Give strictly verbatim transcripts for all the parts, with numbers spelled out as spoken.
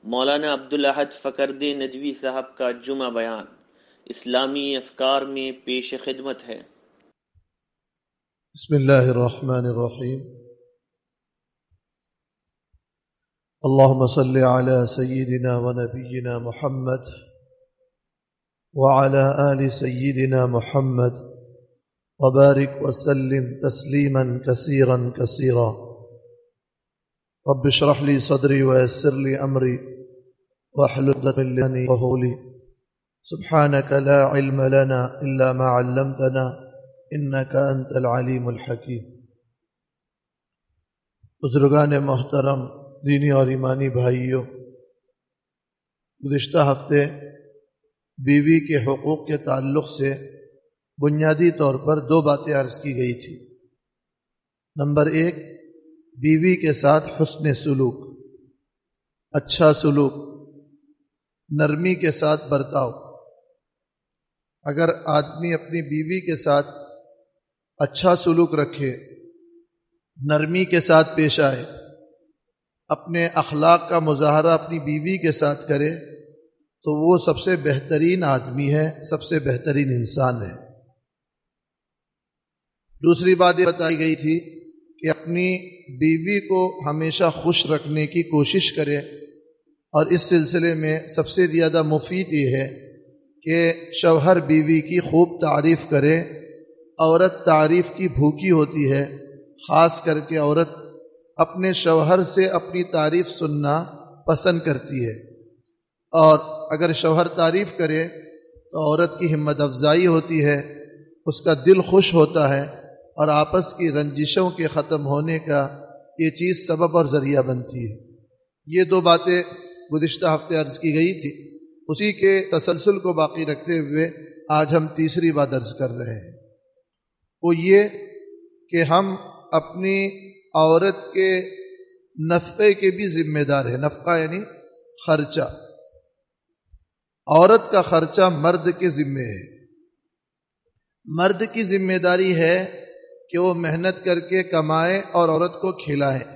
مولانا عبدالاحد فقردی ندوی صاحب کا جمعہ بیان اسلامی افکار میں پیش خدمت ہے۔ بسم اللہ الرحمن الرحیم۔ اللہم صل علی سیدنا و نبینا محمد وعلی آل سیدنا محمد وبارک وسلم تسلیما کثیرا کثیرا۔ رب اشرح لی صدری ویسر لی امری واحلل عقدۃ من لسانی یفقہوا قولی۔ سبحانک لا علم لنا الا ما علمتنا انک انت العلیم الحکیم۔ بزرگان محترم، دینی اور ایمانی بھائیوں، گزشتہ ہفتے بیوی کے حقوق کے تعلق سے بنیادی طور پر دو باتیں عرض کی گئی تھی۔ نمبر ایک، بیوی کے ساتھ حسن سلوک، اچھا سلوک، نرمی کے ساتھ برتاؤ۔ اگر آدمی اپنی بیوی کے ساتھ اچھا سلوک رکھے، نرمی کے ساتھ پیش آئے، اپنے اخلاق کا مظاہرہ اپنی بیوی کے ساتھ کرے تو وہ سب سے بہترین آدمی ہے، سب سے بہترین انسان ہے۔ دوسری بات یہ بتائی گئی تھی کہ اپنی بیوی کو ہمیشہ خوش رکھنے کی کوشش کرے، اور اس سلسلے میں سب سے زیادہ مفید یہ ہے کہ شوہر بیوی کی خوب تعریف کرے۔ عورت تعریف کی بھوکی ہوتی ہے، خاص کر کے عورت اپنے شوہر سے اپنی تعریف سننا پسند کرتی ہے، اور اگر شوہر تعریف کرے تو عورت کی ہمت افزائی ہوتی ہے، اس کا دل خوش ہوتا ہے، اور آپس کی رنجشوں کے ختم ہونے کا یہ چیز سبب اور ذریعہ بنتی ہے۔ یہ دو باتیں گزشتہ ہفتے عرض کی گئی تھی، اسی کے تسلسل کو باقی رکھتے ہوئے آج ہم تیسری بات عرض کر رہے ہیں، وہ یہ کہ ہم اپنی عورت کے نفقے کے بھی ذمہ دار ہیں۔ نفقہ یعنی خرچہ، عورت کا خرچہ مرد کے ذمہ ہے۔ مرد کی ذمہ داری ہے کہ وہ محنت کر کے کمائے اور عورت کو کھلائے۔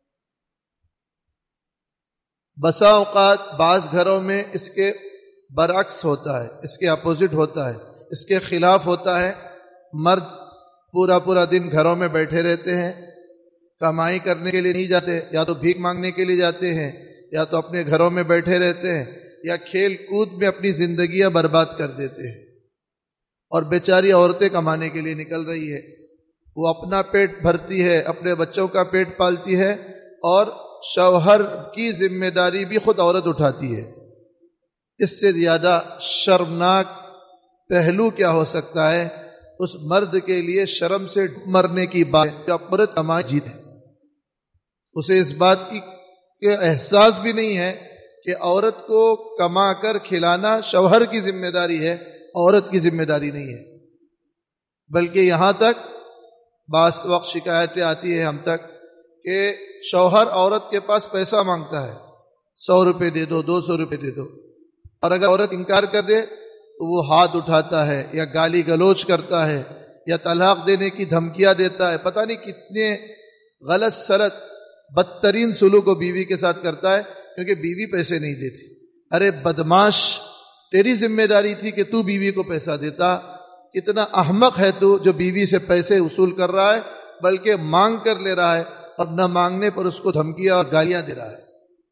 بسا اوقات بعض گھروں میں اس کے برعکس ہوتا ہے، اس کے اپوزٹ ہوتا ہے، اس کے خلاف ہوتا ہے۔ مرد پورا پورا دن گھروں میں بیٹھے رہتے ہیں، کمائی کرنے کے لیے نہیں جاتے، یا تو بھیک مانگنے کے لیے جاتے ہیں، یا تو اپنے گھروں میں بیٹھے رہتے ہیں، یا کھیل کود میں اپنی زندگیاں برباد کر دیتے ہیں۔ اور بیچاری عورتیں کمانے کے لیے نکل رہی ہے، وہ اپنا پیٹ بھرتی ہے، اپنے بچوں کا پیٹ پالتی ہے، اور شوہر کی ذمہ داری بھی خود عورت اٹھاتی ہے۔ اس سے زیادہ شرمناک پہلو کیا ہو سکتا ہے؟ اس مرد کے لیے شرم سے مرنے کی بات کہ عورت کمائی جیت ہے۔ اسے اس بات کی کہ احساس بھی نہیں ہے کہ عورت کو کما کر کھلانا شوہر کی ذمہ داری ہے، عورت کی ذمہ داری نہیں ہے۔ بلکہ یہاں تک بعض وقت شکایتیں آتی ہیں ہم تک کہ شوہر عورت کے پاس پیسہ مانگتا ہے، سو روپے دے دو، دو سو روپے دے دو، اور اگر عورت انکار کر دے تو وہ ہاتھ اٹھاتا ہے، یا گالی گلوچ کرتا ہے، یا طلاق دینے کی دھمکیاں دیتا ہے۔ پتہ نہیں کتنے غلط سلط بدترین سلوک و بیوی کے ساتھ کرتا ہے، کیونکہ بیوی پیسے نہیں دیتی۔ ارے بدماش، تیری ذمہ داری تھی کہ تو بیوی کو پیسہ دیتا۔ کتنا احمق ہے تو جو بیوی سے پیسے وصول کر رہا ہے، بلکہ مانگ کر لے رہا ہے، اور نہ مانگنے پر اس کو دھمکیاں اور گالیاں دے رہا ہے۔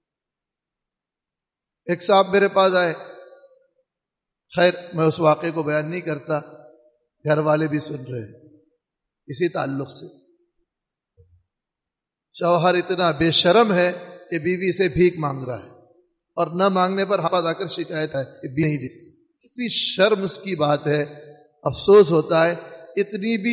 ایک صاحب میرے پاس آئے، خیر میں اس واقعے کو بیان نہیں کرتا، گھر والے بھی سن رہے ہیں، اسی تعلق سے شوہر اتنا بے شرم ہے کہ بیوی سے بھیک مانگ رہا ہے، اور نہ مانگنے پر ہاتھ آ کر شکایت ہے کہ بھی نہیں دی۔ کتنی شرم اس کی بات ہے، افسوس ہوتا ہے اتنی بھی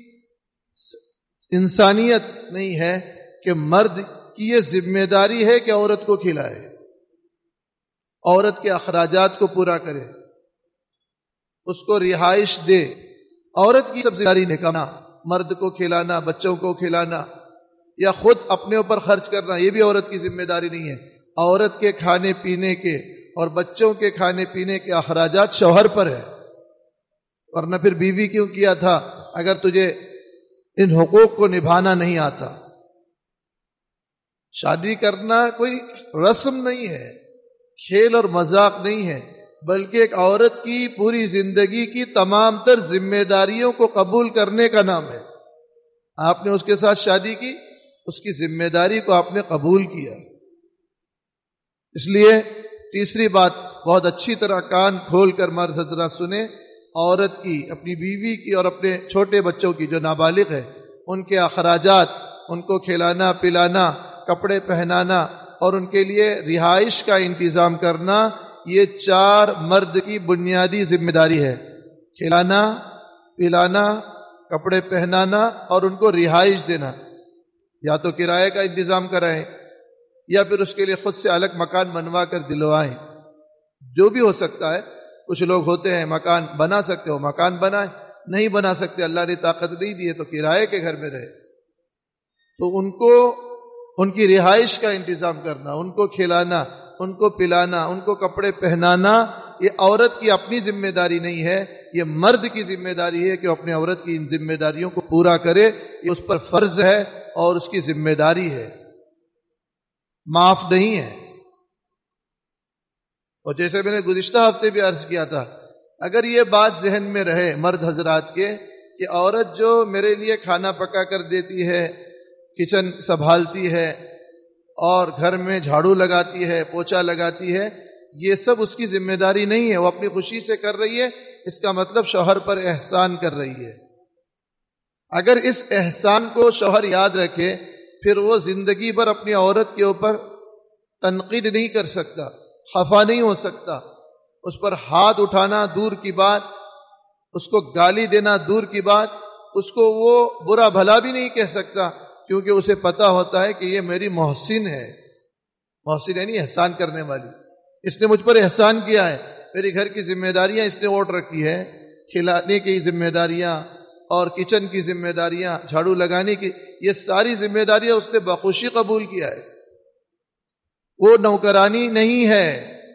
انسانیت نہیں ہے کہ مرد کی یہ ذمہ داری ہے کہ عورت کو کھلائے، عورت کے اخراجات کو پورا کرے، اس کو رہائش دے۔ عورت کی سب ذمہ داری نکالنا، مرد کو کھلانا، بچوں کو کھلانا، یا خود اپنے اوپر خرچ کرنا، یہ بھی عورت کی ذمہ داری نہیں ہے۔ عورت کے کھانے پینے کے اور بچوں کے کھانے پینے کے اخراجات شوہر پر ہے، ورنہ پھر بیوی کیوں کیا تھا اگر تجھے ان حقوق کو نبھانا نہیں آتا؟ شادی کرنا کوئی رسم نہیں ہے، کھیل اور مذاق نہیں ہے، بلکہ ایک عورت کی پوری زندگی کی تمام تر ذمہ داریوں کو قبول کرنے کا نام ہے۔ آپ نے اس کے ساتھ شادی کی، اس کی ذمہ داری کو آپ نے قبول کیا۔ اس لیے تیسری بات بہت اچھی طرح کان کھول کر مرد حضرات سنیں، عورت کی، اپنی بیوی کی اور اپنے چھوٹے بچوں کی جو نابالغ ہے ان کے اخراجات، ان کو کھلانا پلانا، کپڑے پہنانا اور ان کے لیے رہائش کا انتظام کرنا، یہ چار مرد کی بنیادی ذمہ داری ہے۔ کھلانا پلانا، کپڑے پہنانا اور ان کو رہائش دینا، یا تو کرائے کا انتظام کرائیں یا پھر اس کے لیے خود سے الگ مکان بنوا کر دلوائیں، جو بھی ہو سکتا ہے۔ کچھ لوگ ہوتے ہیں مکان بنا سکتے ہو مکان بنائیں، نہیں بنا سکتے، اللہ نے طاقت نہیں دی ہے تو کرائے کے گھر میں رہے، تو ان کو ان کی رہائش کا انتظام کرنا، ان کو کھلانا، ان کو پلانا، ان کو کپڑے پہنانا، یہ عورت کی اپنی ذمہ داری نہیں ہے، یہ مرد کی ذمہ داری ہے کہ وہ اپنے عورت کی ان ذمہ داریوں کو پورا کرے، یہ اس پر فرض ہے اور اس کی ذمہ داری ہے، معاف نہیں ہے۔ اور جیسے میں نے گزشتہ ہفتے بھی عرض کیا تھا، اگر یہ بات ذہن میں رہے مرد حضرات کے کہ عورت جو میرے لیے کھانا پکا کر دیتی ہے، کچن سنبھالتی ہے اور گھر میں جھاڑو لگاتی ہے، پوچھا لگاتی ہے، یہ سب اس کی ذمہ داری نہیں ہے، وہ اپنی خوشی سے کر رہی ہے، اس کا مطلب شوہر پر احسان کر رہی ہے۔ اگر اس احسان کو شوہر یاد رکھے، پھر وہ زندگی بھر اپنی عورت کے اوپر تنقید نہیں کر سکتا، خفا نہیں ہو سکتا، اس پر ہاتھ اٹھانا دور کی بات، اس کو گالی دینا دور کی بات، اس کو وہ برا بھلا بھی نہیں کہہ سکتا، کیونکہ اسے پتا ہوتا ہے کہ یہ میری محسن ہے، محسن یعنی احسان کرنے والی، اس نے مجھ پر احسان کیا ہے، میری گھر کی ذمہ داریاں اس نے اوٹ رکھی ہے، کھلانے کی ذمہ داریاں اور کچن کی ذمہ داریاں، جھاڑو لگانے کی، یہ ساری ذمہ داریاں اس نے بخوشی قبول کیا ہے۔ وہ نوکرانی نہیں ہے،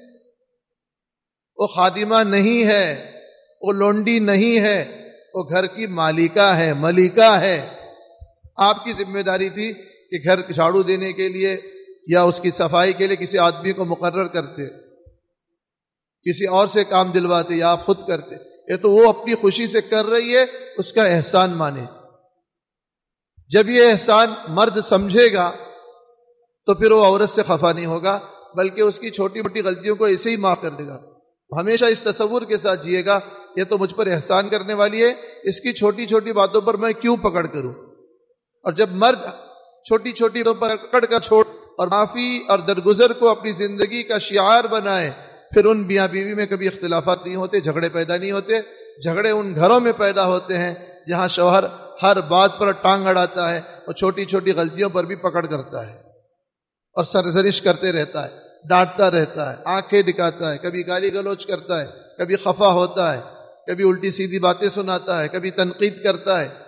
وہ خادمہ نہیں ہے، وہ لونڈی نہیں ہے، وہ گھر کی مالکہ ہے، ملکہ ہے۔ آپ کی ذمہ داری تھی کہ گھر جھاڑو دینے کے لیے یا اس کی صفائی کے لیے کسی آدمی کو مقرر کرتے، کسی اور سے کام دلواتے یا آپ خود کرتے، یہ تو وہ اپنی خوشی سے کر رہی ہے، اس کا احسان مانے۔ جب یہ احسان مرد سمجھے گا تو پھر وہ عورت سے خفا نہیں ہوگا، بلکہ اس کی چھوٹی موٹی غلطیوں کو ایسے ہی معاف کر دے گا۔ ہمیشہ اس تصور کے ساتھ جیے گا، یہ تو مجھ پر احسان کرنے والی ہے، اس کی چھوٹی چھوٹی باتوں پر میں کیوں پکڑ کروں۔ اور جب مرد چھوٹی چھوٹی باتوں پر پکڑ کر چھوڑ اور معافی اور درگزر کو اپنی زندگی کا شعار بنائے، پھر ان میاں بیوی میں کبھی اختلافات نہیں ہوتے، جھگڑے پیدا نہیں ہوتے۔ جھگڑے ان گھروں میں پیدا ہوتے ہیں جہاں شوہر ہر بات پر ٹانگ اڑاتا ہے اور چھوٹی چھوٹی غلطیوں پر بھی پکڑ کرتا ہے اور سرزنش کرتے رہتا ہے، ڈانٹتا رہتا ہے، آنکھیں دکھاتا ہے، کبھی گالی گلوچ کرتا ہے، کبھی خفا ہوتا ہے، کبھی الٹی سیدھی باتیں سناتا ہے، کبھی تنقید کرتا ہے۔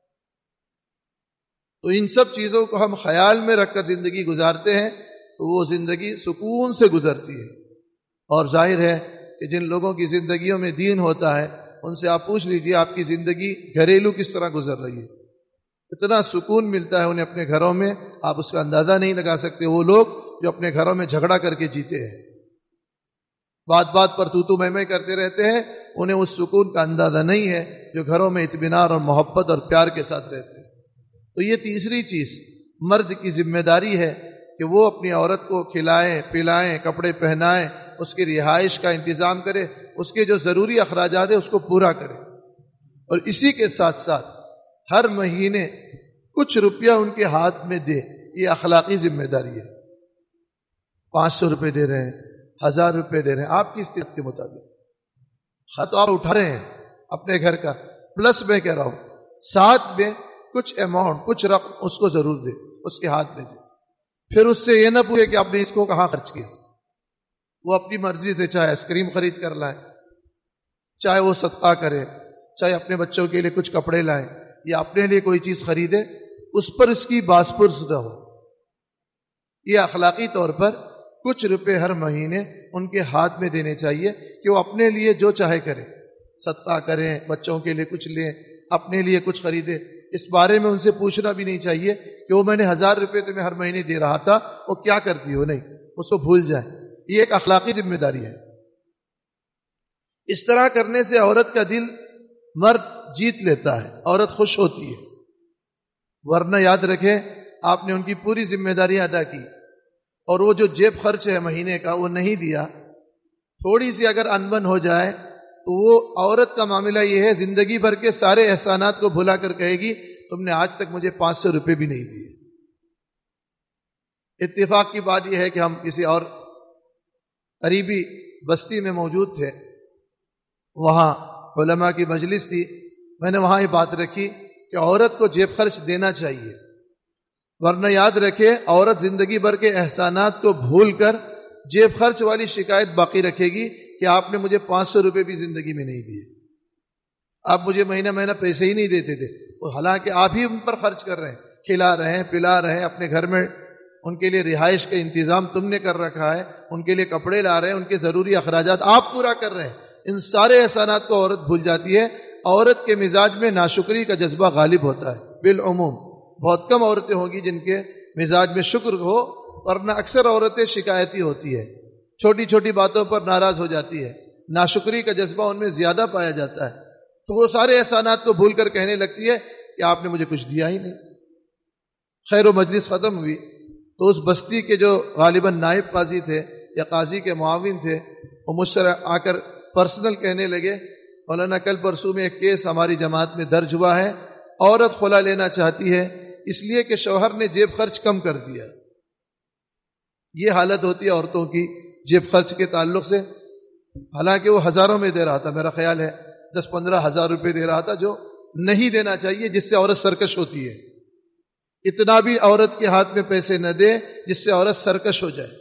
تو ان سب چیزوں کو ہم خیال میں رکھ کر زندگی گزارتے ہیں تو وہ زندگی سکون سے گزرتی ہے۔ اور ظاہر ہے کہ جن لوگوں کی زندگیوں میں دین ہوتا ہے ان سے آپ پوچھ لیجئے آپ کی زندگی گھریلو کس طرح گزر رہی ہے، اتنا سکون ملتا ہے انہیں اپنے گھروں میں، آپ اس کا اندازہ نہیں لگا سکتے۔ وہ لوگ جو اپنے گھروں میں جھگڑا کر کے جیتے ہیں، بات بات پر تو تو میں میں کرتے رہتے ہیں، انہیں اس سکون کا اندازہ نہیں ہے جو گھروں میں اطمینان اور محبت اور پیار کے ساتھ رہتے ہیں۔ تو یہ تیسری چیز مرد کی ذمہ داری ہے کہ وہ اپنی عورت کو کھلائیں پلائیں، کپڑے پہنائیں، اس کی رہائش کا انتظام کرے، اس کے جو ضروری اخراجات ہیں اس کو پورا کرے، اور اسی کے ساتھ ساتھ ہر مہینے کچھ روپیہ ان کے ہاتھ میں دے۔ یہ اخلاقی ذمہ داری ہے۔ پانچ سو روپے دے رہے ہیں، ہزار روپے دے رہے ہیں، آپ کی استطاعت کے مطابق خط آپ اٹھا رہے ہیں اپنے گھر کا، پلس میں کہہ رہا ہوں ساتھ میں کچھ اماؤنٹ، کچھ رقم اس کو ضرور دے، اس کے ہاتھ میں دے۔ پھر اس سے یہ نہ پوچھے کہ آپ نے اس کو کہاں خرچ کیا، وہ اپنی مرضی سے چاہے آئس کریم خرید کر لائے، چاہے وہ صدقہ کرے، چاہے اپنے بچوں کے لیے کچھ کپڑے لائے یا اپنے لیے کوئی چیز خریدے، اس پر اس کی باس پرس نہ ہو۔ یہ اخلاقی طور پر کچھ روپے ہر مہینے ان کے ہاتھ میں دینے چاہیے کہ وہ اپنے لیے جو چاہے کریں، صدقہ کریں، بچوں کے لیے کچھ لیں، اپنے لیے کچھ خریدے۔ اس بارے میں ان سے پوچھنا بھی نہیں چاہیے کہ وہ میں نے ہزار روپے تمہیں ہر مہینے دے رہا تھا وہ کیا کرتی ہو، نہیں، اس کو بھول جائیں۔ یہ ایک اخلاقی ذمہ داری ہے. اس طرح کرنے سے عورت کا دل مرد جیت لیتا ہے، عورت خوش ہوتی ہے. ورنہ یاد رکھے آپ نے ان کی پوری ذمہ داری ادا کی اور وہ جو جیب خرچ ہے مہینے کا وہ نہیں دیا، تھوڑی سی اگر انبن ہو جائے تو وہ عورت کا معاملہ یہ ہے زندگی بھر کے سارے احسانات کو بھلا کر کہے گی تم نے آج تک مجھے پانچ سو روپے بھی نہیں دیے. اتفاق کی بات یہ ہے کہ ہم کسی اور قریبی بستی میں موجود تھے، وہاں علماء کی مجلس تھی. میں نے وہاں یہ بات رکھی کہ عورت کو جیب خرچ دینا چاہیے، ورنہ یاد رکھے عورت زندگی بھر کے احسانات کو بھول کر جیب خرچ والی شکایت باقی رکھے گی کہ آپ نے مجھے پانچ سو روپے بھی زندگی میں نہیں دیے، آپ مجھے مہینہ مہینہ پیسے ہی نہیں دیتے تھے. حالانکہ آپ ہی ان پر خرچ کر رہے ہیں، کھلا رہے ہیں، پلا رہے ہیں، اپنے گھر میں ان کے لیے رہائش کا انتظام تم نے کر رکھا ہے، ان کے لیے کپڑے لا رہے ہیں، ان کے ضروری اخراجات آپ پورا کر رہے ہیں. ان سارے احسانات کو عورت بھول جاتی ہے. عورت کے مزاج میں ناشکری کا جذبہ غالب ہوتا ہے بالعموم. بہت کم عورتیں ہوں گی جن کے مزاج میں شکر ہو، ورنہ اکثر عورتیں شکایتی ہوتی ہے، چھوٹی چھوٹی باتوں پر ناراض ہو جاتی ہے، ناشکری کا جذبہ ان میں زیادہ پایا جاتا ہے. تو وہ سارے احسانات کو بھول کر کہنے لگتی ہے کہ آپ نے مجھے کچھ دیا ہی نہیں. خیر و مجلس ختم ہوئی تو اس بستی کے جو غالباً نائب قاضی تھے یا قاضی کے معاون تھے وہ مجھ سے آ کر پرسنل کہنے لگے مولانا کل پرسوں میں ایک کیس ہماری جماعت میں درج ہوا ہے، عورت خلا لینا چاہتی ہے اس لیے کہ شوہر نے جیب خرچ کم کر دیا. یہ حالت ہوتی ہے عورتوں کی جیب خرچ کے تعلق سے. حالانکہ وہ ہزاروں میں دے رہا تھا، میرا خیال ہے دس پندرہ ہزار روپے دے رہا تھا، جو نہیں دینا چاہیے، جس سے عورت سرکش ہوتی ہے. اتنا بھی عورت کے ہاتھ میں پیسے نہ دے جس سے عورت سرکش ہو جائے.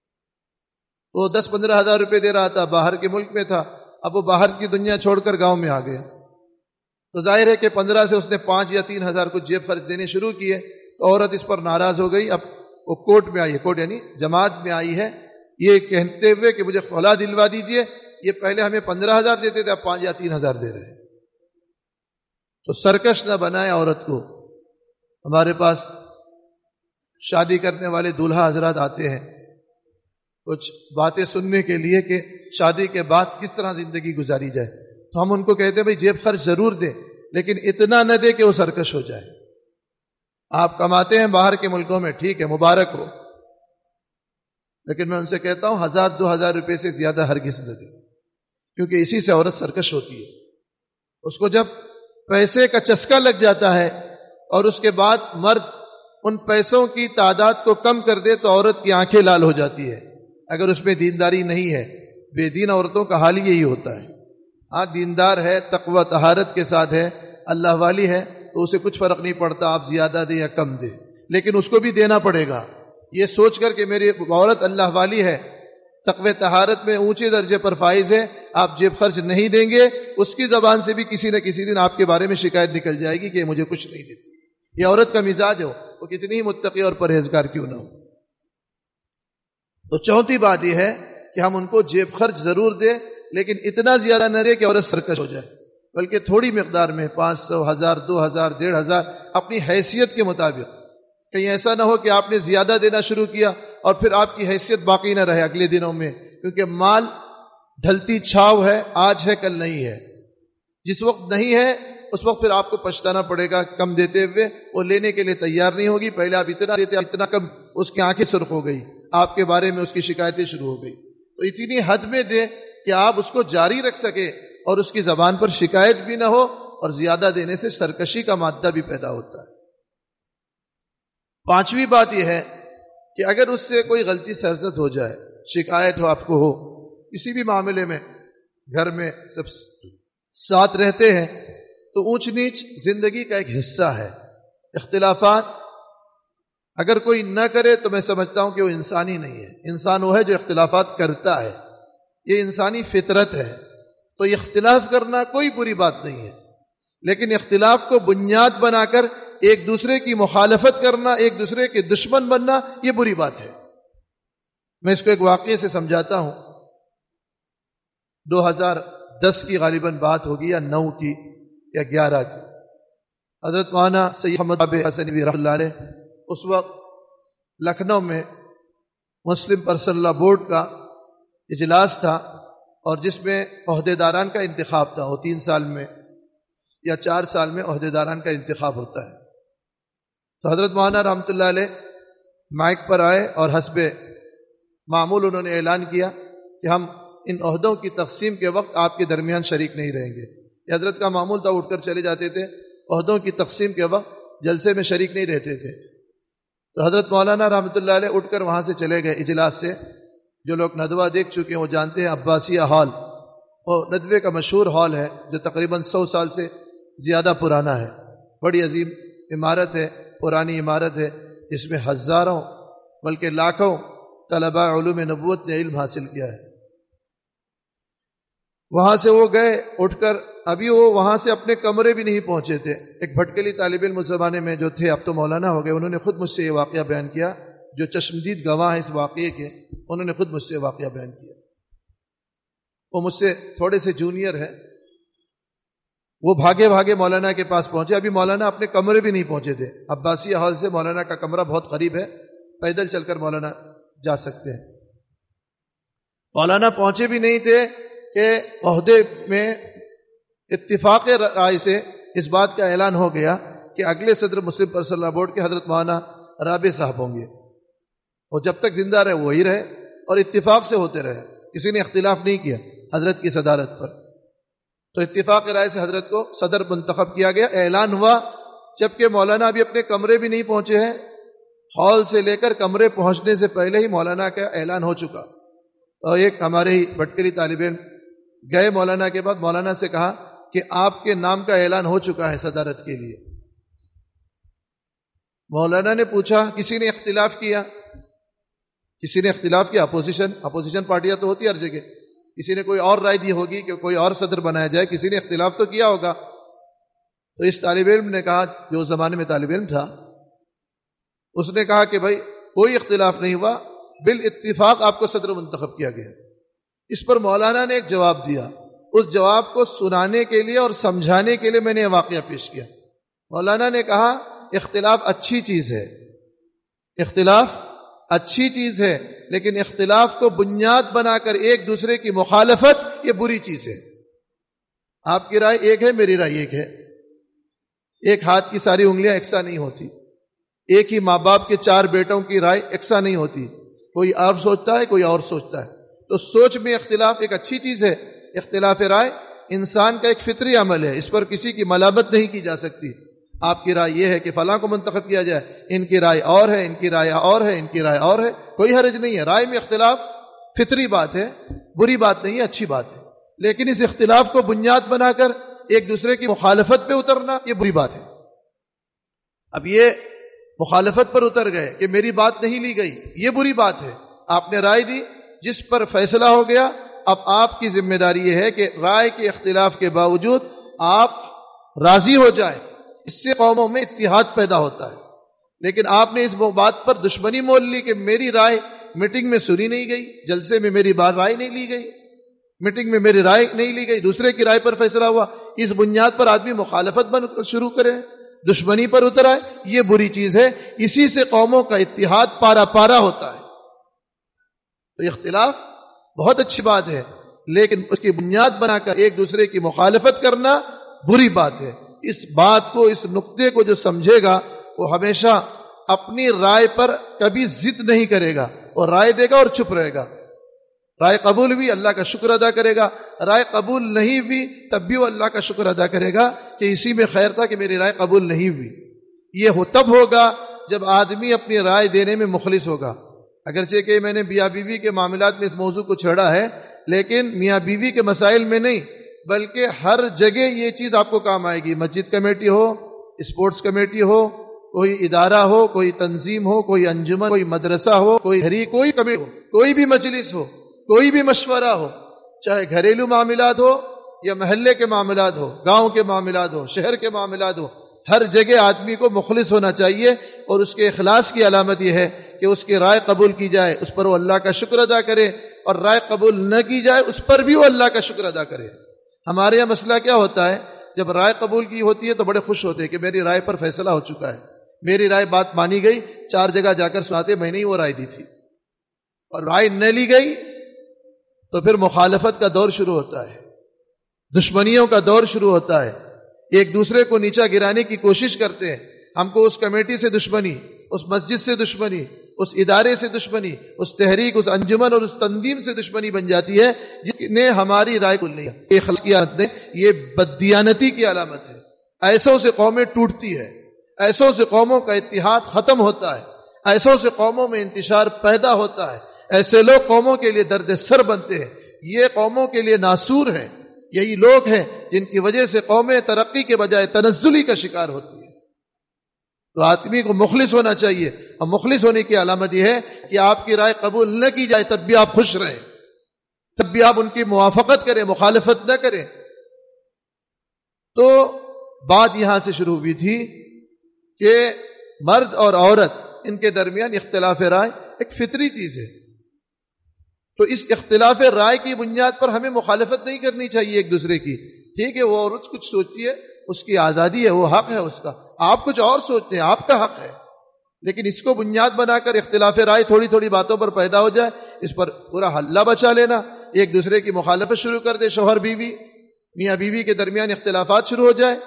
وہ دس پندرہ ہزار روپے دے رہا تھا، باہر کے ملک میں تھا، اب وہ باہر کی دنیا چھوڑ کر گاؤں میں آ گیا. تو ظاہر ہے کہ پندرہ سے اس نے پانچ یا تین ہزار کچھ جیب خرچ دینے شروع کیے تو عورت اس پر ناراض ہو گئی. اب وہ کورٹ میں آئی ہے، کورٹ یعنی جماعت میں آئی ہے یہ کہتے ہوئے کہ مجھے خلا دلوا دیجئے، یہ پہلے ہمیں پندرہ ہزار دیتے تھے اب پانچ یا تین ہزار دے رہے ہیں. تو سرکش نہ بنائے عورت کو. ہمارے پاس شادی کرنے والے دولہا حضرات آتے ہیں کچھ باتیں سننے کے لیے کہ شادی کے بعد کس طرح زندگی گزاری جائے. تو ہم ان کو کہتے ہیں بھائی جیب خرچ ضرور دے لیکن اتنا نہ دے کہ وہ سرکش ہو جائے. آپ کماتے ہیں باہر کے ملکوں میں، ٹھیک ہے، مبارک ہو، لیکن میں ان سے کہتا ہوں ہزار دو ہزار روپے سے زیادہ ہرگز نہ دے، کیونکہ اسی سے عورت سرکش ہوتی ہے. اس کو جب پیسے کا چسکا لگ جاتا ہے اور اس کے بعد مرد ان پیسوں کی تعداد کو کم کر دے تو عورت کی آنکھیں لال ہو جاتی ہے. اگر اس میں دینداری نہیں ہے، بے دین عورتوں کا حال یہی ہوتا ہے. ہاں دیندار ہے، تقوی طہارت کے ساتھ ہے، اللہ والی ہے تو اسے کچھ فرق نہیں پڑتا آپ زیادہ دے یا کم دے، لیکن اس کو بھی دینا پڑے گا یہ سوچ کر کہ میری عورت اللہ والی ہے، تقوی طہارت میں اونچے درجے پر فائز ہے. آپ جیب خرچ نہیں دیں گے اس کی زبان سے بھی کسی نہ کسی دن آپ کے بارے میں شکایت نکل جائے گی کہ مجھے کچھ نہیں دیتی. یہ عورت کا مزاج ہو وہ کتنی ہی متقی اور پرہیزگار کیوں نہ ہو. تو چوتھی بات یہ ہے کہ ہم ان کو جیب خرچ ضرور دیں لیکن اتنا زیادہ نہ دے کہ عورت سرکش ہو جائے، بلکہ تھوڑی مقدار میں پانچ سو ہزار دو ہزار ڈیڑھ ہزار اپنی حیثیت کے مطابق. کہیں ایسا نہ ہو کہ آپ نے زیادہ دینا شروع کیا اور پھر آپ کی حیثیت باقی نہ رہے اگلے دنوں میں، کیونکہ مال ڈھلتی چھاؤ ہے، آج ہے کل نہیں ہے. جس وقت نہیں ہے اس وقت پھر آپ کو پچھتانا پڑے گا کم دیتے ہوئے. وہ لینے کے لیے تیار نہیں ہوگی، پہلے آپ اتنا دیتے اتنا کم، اس کی آنکھیں سرخ ہو گئی، آپ کے بارے میں اس کی شکایتیں شروع ہو گئی. تو اتنی حد میں دے کہ آپ اس کو جاری رکھ سکے اور اس کی زبان پر شکایت بھی نہ ہو، اور زیادہ دینے سے سرکشی کا مادہ بھی پیدا ہوتا ہے. پانچویں بات یہ ہے کہ اگر اس سے کوئی غلطی سرزد ہو جائے، شکایت ہو آپ کو ہو کسی بھی معاملے میں، گھر میں سب ساتھ رہتے ہیں تو اونچ نیچ زندگی کا ایک حصہ ہے. اختلافات اگر کوئی نہ کرے تو میں سمجھتا ہوں کہ وہ انسان ہی نہیں ہے. انسان وہ ہے جو اختلافات کرتا ہے، یہ انسانی فطرت ہے. تو اختلاف کرنا کوئی بری بات نہیں ہے، لیکن اختلاف کو بنیاد بنا کر ایک دوسرے کی مخالفت کرنا، ایک دوسرے کے دشمن بننا، یہ بری بات ہے. میں اس کو ایک واقعے سے سمجھاتا ہوں. دو ہزار دس کی غالباً بات ہوگی یا نو کی یا گیارہ کی. حضرت مولانا سید محمد حسنی رحمۃ اللہ علیہ اس وقت لکھنؤ میں مسلم پرسنل لا بورڈ کا اجلاس تھا اور جس میں عہدیداران کا انتخاب تھا، وہ تین سال میں یا چار سال میں عہدیداران کا انتخاب ہوتا ہے۔ تو حضرت مولانا رحمۃ اللہ علیہ مائک پر آئے اور حسب معمول انہوں نے اعلان کیا کہ ہم ان عہدوں کی تقسیم کے وقت آپ کے درمیان شریک نہیں رہیں گے۔ یہ حضرت کا معمول تھا، اٹھ کر چلے جاتے تھے، عہدوں کی تقسیم کے وقت جلسے میں شریک نہیں رہتے تھے۔ تو حضرت مولانا رحمۃ اللہ علیہ اٹھ کر وہاں سے چلے گئے اجلاس سے۔ جو لوگ ندوہ دیکھ چکے ہیں وہ جانتے ہیں عباسیہ ہال، وہ ندوے کا مشہور ہال ہے جو تقریباً سو سال سے زیادہ پرانا ہے، بڑی عظیم عمارت ہے، پرانی عمارت ہے، جس میں ہزاروں بلکہ لاکھوں طلباء علوم نبوت نے علم حاصل کیا ہے۔ وہاں سے وہ گئے اٹھ کر، ابھی وہ وہاں سے اپنے کمرے بھی نہیں پہنچے تھے۔ ایک بھٹکلی طالب علم اس زمانے میں جو تھے، اب تو مولانا ہو گئے، انہوں نے خود مجھ سے یہ واقعہ بیان کیا، جو چشمدید گواہ ہیں اس واقعے کے، انہوں نے خود مجھ سے واقعہ بیان کیا۔ وہ مجھ سے تھوڑے سے جونیئر ہیں، وہ بھاگے بھاگے مولانا کے پاس پہنچے، ابھی مولانا اپنے کمرے بھی نہیں پہنچے تھے۔ عباسیہ ہال سے مولانا کا کمرہ بہت قریب ہے، پیدل چل کر مولانا جا سکتے ہیں۔ مولانا پہنچے بھی نہیں تھے کہ عہدے میں اتفاق رائے سے اس بات کا اعلان ہو گیا کہ اگلے صدر مسلم پرسنل بورڈ کے حضرت مولانا رابع صاحب ہوں گے، اور جب تک زندہ رہے وہی رہے اور اتفاق سے ہوتے رہے، کسی نے اختلاف نہیں کیا حضرت کی صدارت پر۔ تو اتفاق رائے سے حضرت کو صدر منتخب کیا گیا، اعلان ہوا، جبکہ مولانا ابھی اپنے کمرے بھی نہیں پہنچے ہیں، ہال سے لے کر کمرے پہنچنے سے پہلے ہی مولانا کا اعلان ہو چکا۔ اور ایک ہمارے ہی بٹکری طالب علم گئے مولانا کے بعد، مولانا سے کہا کہ آپ کے نام کا اعلان ہو چکا ہے صدارت کے لیے۔ مولانا نے پوچھا کسی نے اختلاف کیا؟ کسی نے اختلاف کیا؟ اپوزیشن اپوزیشن پارٹیاں تو ہوتی ہر جگہ، کسی نے کوئی اور رائے دی ہوگی کہ کوئی اور صدر بنایا جائے، کسی نے اختلاف تو کیا ہوگا۔ تو اس طالب علم نے کہا، جو اس زمانے میں طالب علم تھا، اس نے کہا کہ بھائی کوئی اختلاف نہیں ہوا، بالاتفاق آپ کو صدر منتخب کیا گیا۔ اس پر مولانا نے ایک جواب دیا، اس جواب کو سنانے کے لیے اور سمجھانے کے لیے میں نے یہ واقعہ پیش کیا۔ مولانا نے کہا اختلاف اچھی چیز ہے، اختلاف اچھی چیز ہے، لیکن اختلاف کو بنیاد بنا کر ایک دوسرے کی مخالفت یہ بری چیز ہے۔ آپ کی رائے ایک ہے، میری رائے ایک ہے، ایک ہاتھ کی ساری انگلیاں یکساں نہیں ہوتی، ایک ہی ماں باپ کے چار بیٹوں کی رائے یکساں نہیں ہوتی، کوئی اور سوچتا ہے کوئی اور سوچتا ہے۔ تو سوچ میں اختلاف ایک اچھی چیز ہے، اختلاف رائے انسان کا ایک فطری عمل ہے، اس پر کسی کی ملامت نہیں کی جا سکتی۔ آپ کی رائے یہ ہے کہ فلاں کو منتخب کیا جائے، ان کی رائے اور ہے، ان کی رائے اور ہے، ان کی رائے اور ہے، کوئی حرج نہیں ہے۔ رائے میں اختلاف فطری بات ہے، بری بات نہیں ہے، اچھی بات ہے، لیکن اس اختلاف کو بنیاد بنا کر ایک دوسرے کی مخالفت پہ اترنا یہ بری بات ہے۔ اب یہ مخالفت پر اتر گئے کہ میری بات نہیں لی گئی، یہ بری بات ہے۔ آپ نے رائے دی، جس پر فیصلہ ہو گیا، اب آپ کی ذمہ داری یہ ہے کہ رائے کے اختلاف کے باوجود آپ راضی ہو جائیں، اس سے قوموں میں اتحاد پیدا ہوتا ہے۔ لیکن آپ نے اس بات پر دشمنی مول لی کہ میری رائے میٹنگ میں سنی نہیں گئی، جلسے میں میری بات رائے نہیں لی گئی، میٹنگ میں میری رائے نہیں لی گئی، دوسرے کی رائے پر فیصلہ ہوا، اس بنیاد پر آدمی مخالفت بن شروع کرے، دشمنی پر اتر آئے، یہ بری چیز ہے۔ اسی سے قوموں کا اتحاد پارا پارا ہوتا ہے۔ تو اختلاف بہت اچھی بات ہے، لیکن اس کی بنیاد بنا کر ایک دوسرے کی مخالفت کرنا بری بات ہے۔ اس بات کو، اس نقطے کو جو سمجھے گا وہ ہمیشہ اپنی رائے پر کبھی ضد نہیں کرے گا، اور رائے دے گا اور چپ رہے گا۔ رائے قبول ہوئی اللہ کا شکر ادا کرے گا، رائے قبول نہیں ہوئی تب بھی وہ اللہ کا شکر ادا کرے گا کہ اسی میں خیر تھا کہ میری رائے قبول نہیں ہوئی۔ یہ ہو تب ہوگا جب آدمی اپنی رائے دینے میں مخلص ہوگا۔ اگرچہ کہ میں نے میاں بیوی کے معاملات میں اس موضوع کو چھیڑا ہے، لیکن میاں بیوی کے مسائل میں نہیں، بلکہ ہر جگہ یہ چیز آپ کو کام آئے گی۔ مسجد کمیٹی ہو، اسپورٹس کمیٹی ہو، کوئی ادارہ ہو، کوئی تنظیم ہو، کوئی انجمن، کوئی مدرسہ ہو، کوئی گھری کوئی کمیٹی ہو، کوئی بھی مجلس ہو، کوئی بھی مشورہ ہو، چاہے گھریلو معاملات ہو یا محلے کے معاملات ہو، گاؤں کے معاملات ہو، شہر کے معاملات ہو، ہر جگہ آدمی کو مخلص ہونا چاہیے، اور اس کے اخلاص کی علامت یہ ہے کہ اس کی رائے قبول کی جائے، اس پر وہ اللہ کا شکر ادا کرے، اور رائے قبول نہ کی جائے اس پر بھی وہ اللہ کا شکر ادا کرے۔ ہمارے یہاں مسئلہ کیا ہوتا ہے، جب رائے قبول کی ہوتی ہے تو بڑے خوش ہوتے ہیں کہ میری رائے پر فیصلہ ہو چکا ہے، میری رائے بات مانی گئی، چار جگہ جا کر سناتے میں نے ہی وہ رائے دی تھی، اور رائے نہ لی گئی تو پھر مخالفت کا دور شروع ہوتا ہے، دشمنیوں کا دور شروع ہوتا ہے، ایک دوسرے کو نیچا گرانے کی کوشش کرتے ہیں. ہم کو اس کمیٹی سے دشمنی، اس مسجد سے دشمنی، اس ادارے سے دشمنی، اس تحریک، اس انجمن اور اس تنظیم سے دشمنی بن جاتی ہے جس نے ہماری رائے کو لیا. یہ خلق کی عادت ہے، یہ بددیانتی کی علامت ہے. ایسوں سے قومیں ٹوٹتی ہے، ایسوں سے قوموں کا اتحاد ختم ہوتا ہے، ایسوں سے قوموں میں انتشار پیدا ہوتا ہے. ایسے لوگ قوموں کے لیے درد سر بنتے ہیں، یہ قوموں کے لیے ناسور ہیں. یہی لوگ ہیں جن کی وجہ سے قومیں ترقی کے بجائے تنزلی کا شکار ہوتی ہیں. تو آدمی کو مخلص ہونا چاہیے، اور مخلص ہونے کی علامت یہ ہے کہ آپ کی رائے قبول نہ کی جائے تب بھی آپ خوش رہیں، تب بھی آپ ان کی موافقت کریں، مخالفت نہ کریں. تو بات یہاں سے شروع ہوئی تھی کہ مرد اور عورت ان کے درمیان اختلاف رائے ایک فطری چیز ہے. تو اس اختلاف رائے کی بنیاد پر ہمیں مخالفت نہیں کرنی چاہیے ایک دوسرے کی. ٹھیک ہے، وہ عورت کچھ سوچتی ہے، اس کی آزادی ہے، وہ حق ہے اس کا. آپ کچھ اور سوچتے ہیں، آپ کا حق ہے. لیکن اس کو بنیاد بنا کر اختلاف رائے تھوڑی تھوڑی باتوں پر پیدا ہو جائے، اس پر پورا حلہ بچا لینا، ایک دوسرے کی مخالفت شروع کر دے، شوہر بیوی، میاں بیوی کے درمیان اختلافات شروع ہو جائے.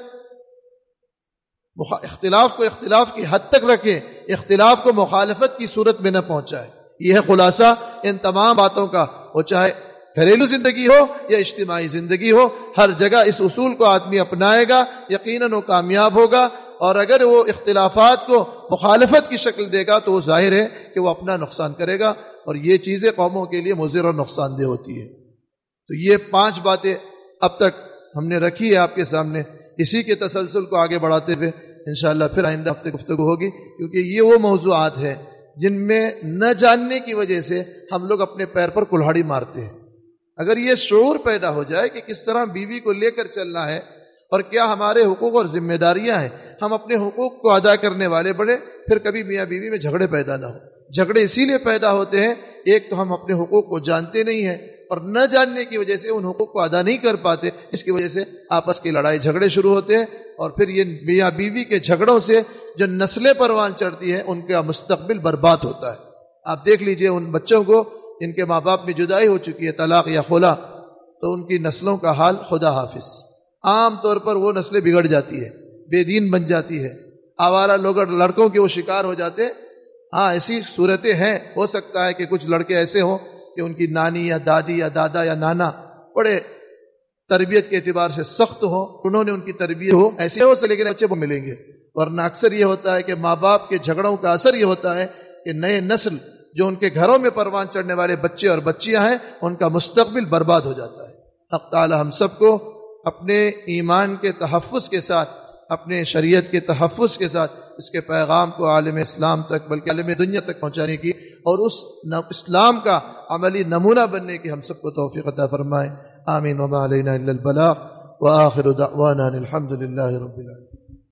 اختلاف کو اختلاف کی حد تک رکھیں، اختلاف کو مخالفت کی صورت میں نہ پہنچائے. یہ ہے خلاصہ ان تمام باتوں کا. وہ چاہے گھریلو زندگی ہو یا اجتماعی زندگی ہو، ہر جگہ اس اصول کو آدمی اپنائے گا، یقیناً وہ کامیاب ہوگا. اور اگر وہ اختلافات کو مخالفت کی شکل دے گا تو وہ ظاہر ہے کہ وہ اپنا نقصان کرے گا، اور یہ چیزیں قوموں کے لیے مضر اور نقصان دہ ہوتی ہے. تو یہ پانچ باتیں اب تک ہم نے رکھی ہے آپ کے سامنے. اسی کے تسلسل کو آگے بڑھاتے ہوئے انشاءاللہ پھر آئندہ ہفتے گفتگو ہوگی، کیونکہ یہ وہ موضوعات ہیں جن میں نہ جاننے کی وجہ سے ہم لوگ اپنے پیر پر کلہاڑی مارتے ہیں. اگر یہ شعور پیدا ہو جائے کہ کس طرح بیوی کو لے کر چلنا ہے اور کیا ہمارے حقوق اور ذمہ داریاں ہیں، ہم اپنے حقوق کو ادا کرنے والے بڑے، پھر کبھی میاں بیوی میں جھگڑے پیدا نہ ہو. جھگڑے اسی لیے پیدا ہوتے ہیں، ایک تو ہم اپنے حقوق کو جانتے نہیں ہیں، اور نہ جاننے کی وجہ سے ان حقوق کو ادا نہیں کر پاتے، اس کی وجہ سے آپس کی لڑائی جھگڑے شروع ہوتے ہیں. اور پھر یہ میاں بیوی کے جھگڑوں سے جو نسلیں پروان چڑھتی ہیں ان کا مستقبل برباد ہوتا ہے. آپ دیکھ لیجئے ان بچوں کو جن کے ماں باپ میں جدائی ہو چکی ہے، طلاق یا خلا، تو ان کی نسلوں کا حال خدا حافظ. عام طور پر وہ نسلیں بگڑ جاتی ہے، بے دین بن جاتی ہے، آوارہ لوگ لڑکوں کے وہ شکار ہو جاتے ہیں. ہاں ایسی صورتیں ہیں، ہو سکتا ہے کہ کچھ لڑکے ایسے ہوں کہ ان کی نانی یا دادی یا دادا یا نانا بڑے تربیت کے اعتبار سے سخت ہو، انہوں نے ان کی تربیت ہو، ایسے ہو سکے لیکن بچے کو ملیں گے. ورنہ اکثر یہ ہوتا ہے کہ ماں باپ کے جھگڑوں کا اثر یہ ہوتا ہے کہ نئے نسل جو ان کے گھروں میں پروان چڑھنے والے بچے اور بچیاں ہیں ان کا مستقبل برباد ہو جاتا ہے. حق تعالی ہم سب کو اپنے ایمان کے تحفظ کے ساتھ، اپنے شریعت کے تحفظ کے ساتھ اس کے پیغام کو عالم اسلام تک بلکہ عالم دنیا تک پہنچانے کی اور اس اسلام کا عملی نمونہ بننے کی ہم سب کو توفیق عطا فرمائے. آمین. وما علینا الا البلاغ وآخر دعوانا الحمد للہ رب العالمین.